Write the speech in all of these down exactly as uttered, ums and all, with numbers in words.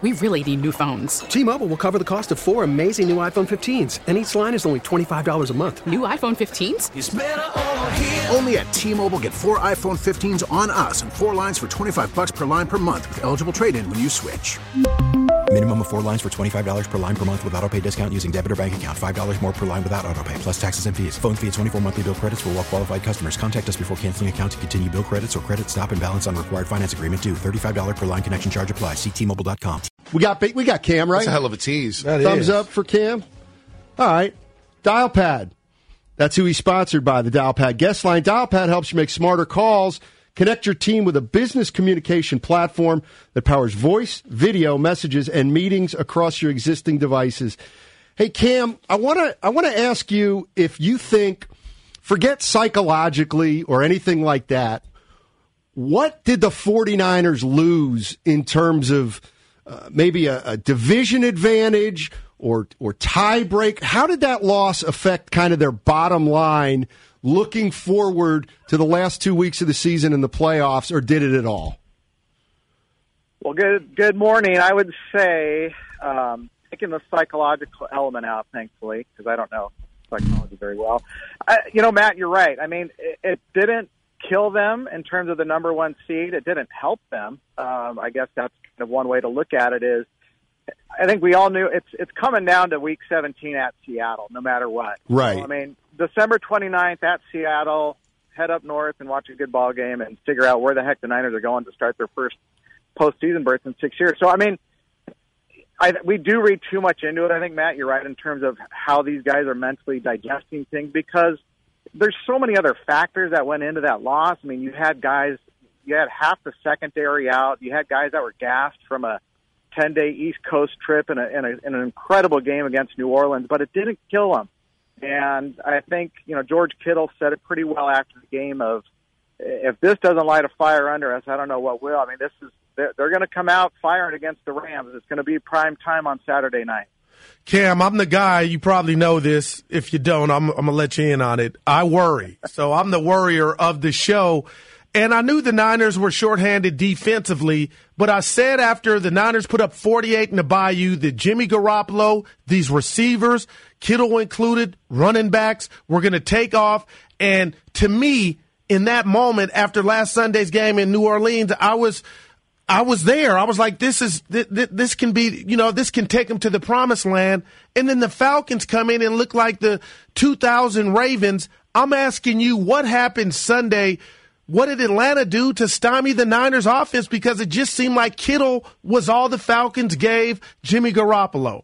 we really need new phones. T-Mobile will cover the cost of four amazing new iPhone fifteens, and each line is only twenty-five dollars a month. New iPhone fifteens? It's better over here. Only at T-Mobile, get four iPhone fifteens on us and four lines for twenty-five dollars per line per month with eligible trade-in when you switch. Minimum of four lines for twenty-five dollars per line per month with autopay discount using debit or bank account. five dollars more per line without autopay, plus taxes and fees. Phone fee at twenty-four monthly bill credits for well-qualified customers. Contact us before canceling account to continue bill credits or credit stop and balance on required finance agreement due. thirty-five dollars per line connection charge applies. See T Mobile dot com. We got we got Cam, right? That's a hell of a tease. That Thumbs is. Up for Cam. All right. Dialpad. That's who he's sponsored by, the Dialpad guest line. Dialpad helps you make smarter calls. Connect your team with a business communication platform that powers voice, video, messages, and meetings across your existing devices. Hey, Cam, I want to I want to ask you if you think, forget psychologically or anything like that, what did the 49ers lose in terms of uh, maybe a, a division advantage or or tie break? How did that loss affect kind of their bottom line looking forward to the last two weeks of the season and the playoffs, or did it at all? Well, good good morning. I would say, um, taking the psychological element out, thankfully, because I don't know psychology very well. I, you know, Matt, you're right. I mean, it, it didn't kill them in terms of the number one seed. It didn't help them. Um, I guess that's kind of one way to look at it is, I think we all knew it's it's coming down to week seventeen at Seattle, no matter what. Right. So, I mean, December twenty-ninth at Seattle, head up north and watch a good ball game and figure out where the heck the Niners are going to start their first postseason berth in six years. So, I mean, I, we do read too much into it. I think, Matt, you're right in terms of how these guys are mentally digesting things because there's so many other factors that went into that loss. I mean, you had guys, you had half the secondary out. You had guys that were gassed from a ten-day East Coast trip in, a, in, a, in an incredible game against New Orleans, but it didn't kill them. And I think, you know, George Kittle said it pretty well after the game of, if this doesn't light a fire under us, I don't know what will. I mean, this is they're, they're going to come out firing against the Rams. It's going to be prime time on Saturday night. Cam, I'm the guy, you probably know this. If you don't, I'm, I'm going to let you in on it. I worry. So I'm the worrier of the show. And I knew the Niners were shorthanded defensively, but I said after the Niners put up forty-eight in the Bayou that Jimmy Garoppolo, these receivers, Kittle included, running backs, were going to take off. And to me, in that moment after last Sunday's game in New Orleans, I was I was there. I was like, this is this can be, you know, this can take them to the promised land. And then the Falcons come in and look like the two thousand Ravens. I'm asking you, what happened Sunday? What did Atlanta do to stymie the Niners offense? Because it just seemed like Kittle was all the Falcons gave Jimmy Garoppolo.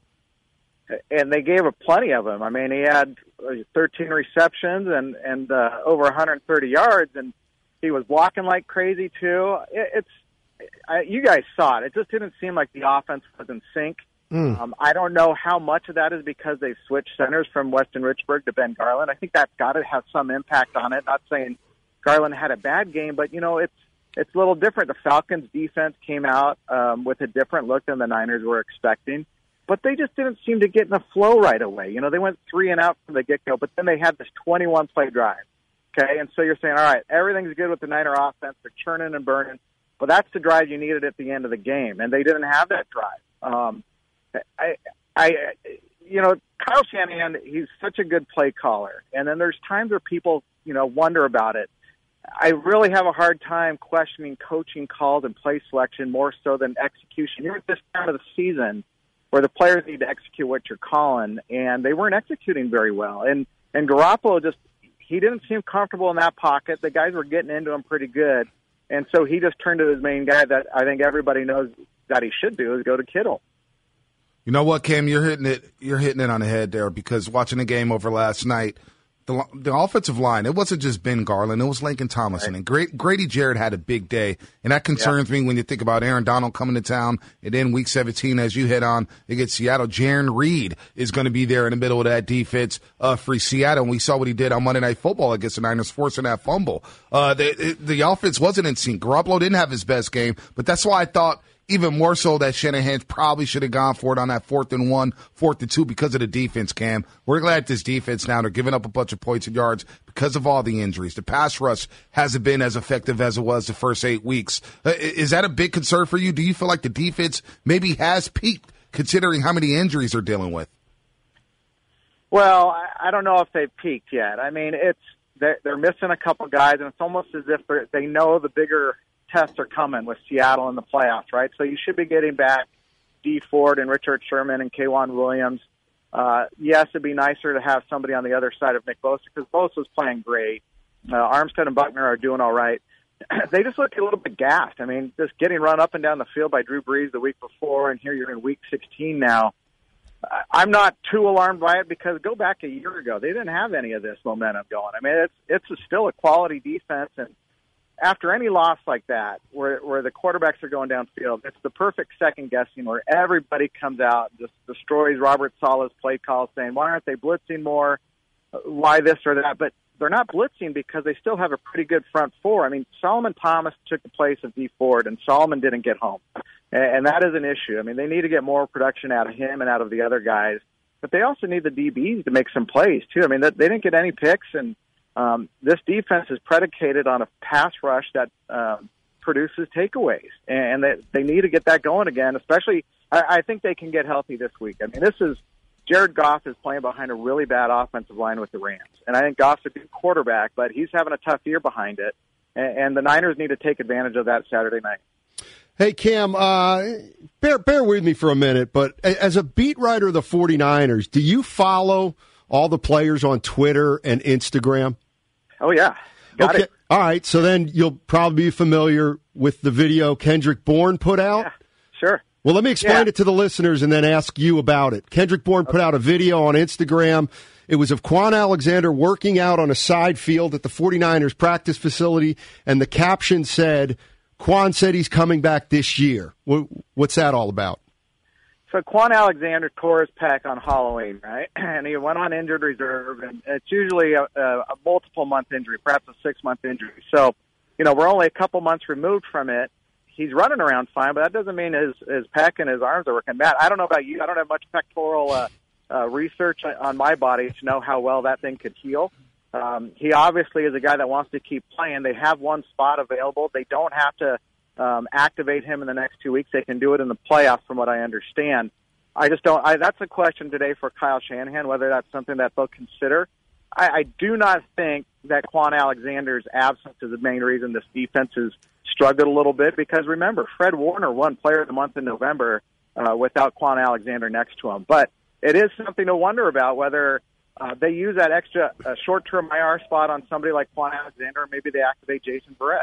And they gave up plenty of him. I mean, he had thirteen receptions and, and uh, over one hundred thirty yards, and he was blocking like crazy, too. It, it's I, you guys saw it. It just didn't seem like the offense was in sync. Mm. Um, I don't know how much of that is because they switched centers from Weston Richburg to Ben Garland. I think that's got to have some impact on it. Not saying Garland had a bad game, but, you know, it's it's a little different. The Falcons' defense came out um, with a different look than the Niners were expecting, but they just didn't seem to get in the flow right away. You know, they went three and out from the get-go, but then they had this twenty-one play drive, okay? And so you're saying, all right, everything's good with the Niner offense. They're churning and burning, but that's the drive you needed at the end of the game, and they didn't have that drive. Um, I, I, you know, Kyle Shanahan, he's such a good play caller, and then there's times where people, you know, wonder about it. I really have a hard time questioning coaching calls and play selection more so than execution. You're at this time of the season where the players need to execute what you're calling, and they weren't executing very well. And and Garoppolo just, he didn't seem comfortable in that pocket. The guys were getting into him pretty good, and so he just turned to his main guy that I think everybody knows that he should do, is go to Kittle. You know what, Cam? You're hitting it. You're hitting it on the head there, because watching the game over last night, the the offensive line, it wasn't just Ben Garland, it was Laken Tomlinson, right. And Great, Grady Jarrett had a big day, and that concerns yeah. me when you think about Aaron Donald coming to town, and then Week seventeen, as you hit on against Seattle, Jaron Reed is going to be there in the middle of that defense uh, for Seattle, and we saw what he did on Monday Night Football against the Niners, forcing that fumble. Uh, the the offense wasn't in sync. Garoppolo didn't have his best game, but that's why I thought even more so that Shanahan probably should have gone for it on that fourth and one, fourth and two because of the defense, Cam. We're glad this defense now, they're giving up a bunch of points and yards because of all the injuries. The pass rush hasn't been as effective as it was the first eight weeks. Uh, is that a big concern for you? Do you feel like the defense maybe has peaked considering how many injuries they're dealing with? Well, I don't know if they've peaked yet. I mean, it's they're, they're missing a couple guys, and it's almost as if they know the bigger tests are coming with Seattle in the playoffs, right? So you should be getting back Dee Ford and Richard Sherman and K'Waun Williams. Uh, yes, it'd be nicer to have somebody on the other side of Nick Bosa because Bosa's playing great. Uh, Armstead and Buckner are doing all right. They just look a little bit gassed. I mean, just getting run up and down the field by Drew Brees the week before, and here you're in week sixteen now. I'm not too alarmed by it because go back a year ago, they didn't have any of this momentum going. I mean, it's it's a, still a quality defense, and after any loss like that, where where the quarterbacks are going downfield, it's the perfect second guessing where everybody comes out and just destroys Robert Saleh's play call, saying, "Why aren't they blitzing more? Why this or that?" But they're not blitzing because they still have a pretty good front four. I mean, Solomon Thomas took the place of Dee Ford, and Solomon didn't get home. And that is an issue. I mean, they need to get more production out of him and out of the other guys. But they also need the D Bs to make some plays, too. I mean, they didn't get any picks, and um, this defense is predicated on a pass rush that um, produces takeaways. And they, they need to get that going again, especially I, I think they can get healthy this week. I mean, this is Jared Goff is playing behind a really bad offensive line with the Rams. And I think Goff's a good quarterback, but he's having a tough year behind it. And, and the Niners need to take advantage of that Saturday night. Hey, Cam, uh, bear, bear with me for a minute, but as a beat writer of the 49ers, do you follow all the players on Twitter and Instagram? Oh, yeah. Got okay. it. All right, so then you'll probably be familiar with the video Kendrick Bourne put out? Yeah, sure. Well, let me explain yeah. it to the listeners and then ask you about it. Kendrick Bourne okay. put out a video on Instagram. It was of Quan Alexander working out on a side field at the 49ers practice facility, and the caption said, Quan said he's coming back this year. What's that all about? So Quan Alexander tore his pec on Halloween, right? And he went on injured reserve, and it's usually a, a, a multiple-month injury, perhaps a six-month injury. So, you know, we're only a couple months removed from it. He's running around fine, but that doesn't mean his, his pec and his arms are working. Matt, I don't know about you. I don't have much pectoral uh, uh, research on my body to know how well that thing could heal. Um, he obviously is a guy that wants to keep playing. They have one spot available. They don't have to um, activate him in the next two weeks. They can do it in the playoffs, from what I understand. I just don't. I, that's a question today for Kyle Shanahan, whether that's something that they'll consider. I, I do not think that Quan Alexander's absence is the main reason this defense has struggled a little bit, because remember, Fred Warner won Player of the Month in November uh, without Quan Alexander next to him. But it is something to wonder about whether Uh, they use that extra uh, short-term I R spot on somebody like Quan Alexander, or maybe they activate Jason Verrett.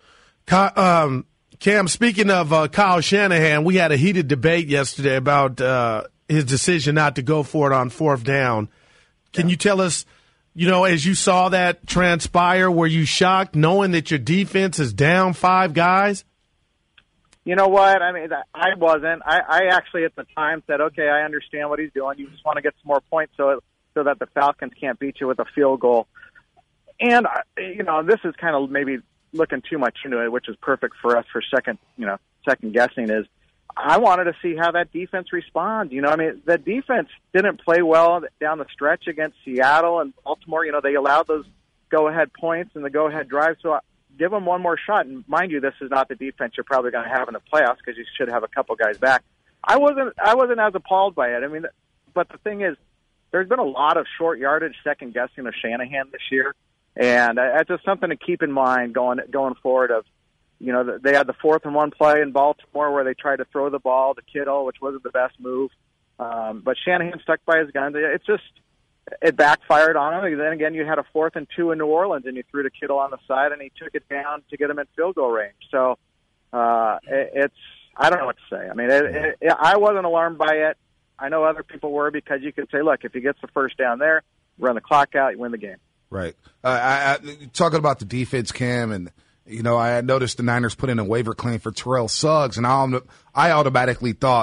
Um, Cam, speaking of uh, Kyle Shanahan, we had a heated debate yesterday about uh, his decision not to go for it on fourth down. Can yeah. you tell us, you know, as you saw that transpire, were you shocked knowing that your defense is down five guys? You know what? I mean, I wasn't. I, I actually at the time said, okay, I understand what he's doing. You just want to get some more points so it, so that the Falcons can't beat you with a field goal. And, you know, this is kind of maybe looking too much into it, which is perfect for us for second, you know, second guessing, is I wanted to see how that defense responds. You know, I mean, the defense didn't play well down the stretch against Seattle and Baltimore. You know, they allowed those go-ahead points and the go-ahead drive. So I, give them one more shot. And mind you, this is not the defense you're probably going to have in the playoffs, because you should have a couple guys back. I wasn't, I wasn't as appalled by it. I mean, but the thing is, there's been a lot of short yardage second guessing of Shanahan this year, and that's just something to keep in mind going going forward. Of, you know, they had the fourth and one play in Baltimore where they tried to throw the ball to Kittle, which wasn't the best move, um, but Shanahan stuck by his guns. It's just it backfired on him. And then again, you had a fourth and two in New Orleans, and you threw to Kittle on the side, and he took it down to get him in field goal range. So uh, it, it's I don't know what to say. I mean, it, it, it, I wasn't alarmed by it. I know other people were, because you could say, look, if he gets the first down there, run the clock out, you win the game. Right. Uh, I, I, talking about the defense, Cam, and, you know, I noticed the Niners put in a waiver claim for Terrell Suggs, and I, I automatically thought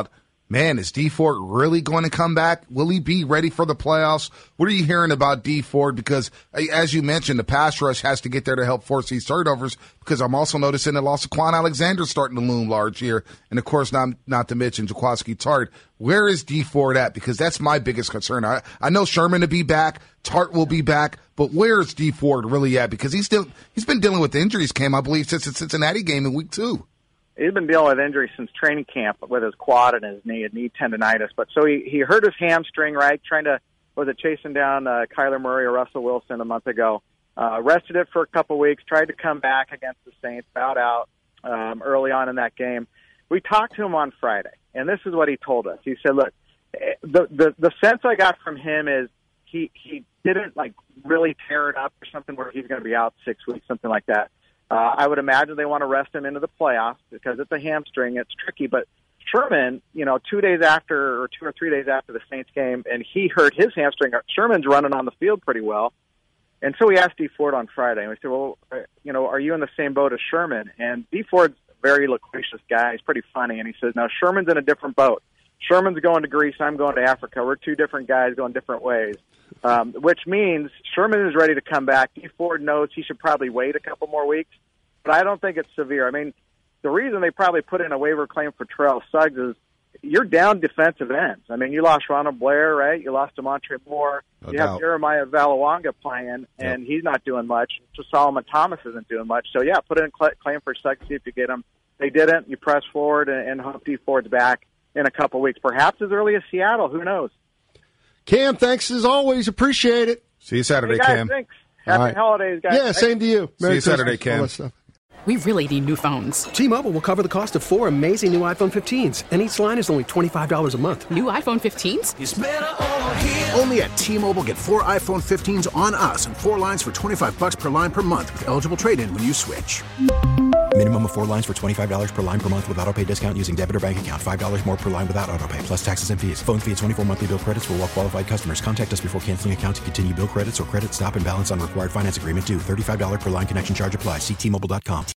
Man, is Dee Ford really going to come back? Will he be ready for the playoffs? What are you hearing about Dee Ford? Because, as you mentioned, the pass rush has to get there to help force these turnovers, because I'm also noticing the loss of Quan Alexander starting to loom large here. And, of course, not, not to mention Jaquiski Tartt. Where is Dee Ford at? Because that's my biggest concern. I, I know Sherman will be back. Tartt will be back. But where is Dee Ford really at? Because he's still he's been dealing with injuries, Cam, I believe, since the Cincinnati game in week two. He's been dealing with injuries since training camp with his quad and his knee, knee tendonitis. But so he, he hurt his hamstring, right, trying to, was it chasing down uh, Kyler Murray or Russell Wilson a month ago. Uh, rested it for a couple weeks, tried to come back against the Saints, bowed out um, early on in that game. We talked to him on Friday, and this is what he told us. He said, look, the the, the sense I got from him is he, he didn't, like, really tear it up or something where he's going to be out six weeks, something like that. Uh, I would imagine they want to rest him into the playoffs because it's a hamstring. It's tricky. But Sherman, you know, two days after or two or three days after the Saints game, and he hurt his hamstring. Sherman's running on the field pretty well. And so we asked Dee Ford on Friday, and we said, well, you know, are you in the same boat as Sherman? And Dee Ford's a very loquacious guy. He's pretty funny. And he says, no, Sherman's in a different boat. Sherman's going to Greece. I'm going to Africa. We're two different guys going different ways. Um, which means Sherman is ready to come back. Dee Ford knows he should probably wait a couple more weeks, but I don't think it's severe. I mean, the reason they probably put in a waiver claim for Terrell Suggs is you're down defensive ends. I mean, you lost Ronald Blair, right? You lost Demontre Moore. No you doubt. have Jeremiah Valawanga playing, and yep. he's not doing much. So Solomon Thomas isn't doing much. So, yeah, put in a claim for Suggs, see if you get him. They didn't. You press forward and, and hope Dee Ford's back in a couple weeks, perhaps as early as Seattle. Who knows? Cam, thanks as always. Appreciate it. See you Saturday, hey guys, Cam. Thanks. Happy right. holidays, guys. Yeah, same to you. Merry See you Christmas. Saturday, Cam. All that stuff. We really need new phones. T-Mobile will cover the cost of four amazing new iPhone fifteens, and each line is only twenty-five dollars a month. New iPhone fifteens? It's better over here. Only at T-Mobile, get four iPhone fifteens on us and four lines for twenty-five bucks per line per month with eligible trade-in when you switch. Minimum of four lines for twenty-five dollars per line per month with autopay discount using debit or bank account. five dollars more per line without autopay, plus taxes and fees. Phone fee at twenty-four monthly bill credits for well-qualified customers. Contact us before canceling account to continue bill credits or credit stop and balance on required finance agreement due. thirty-five dollars per line connection charge applies. See T Mobile dot com.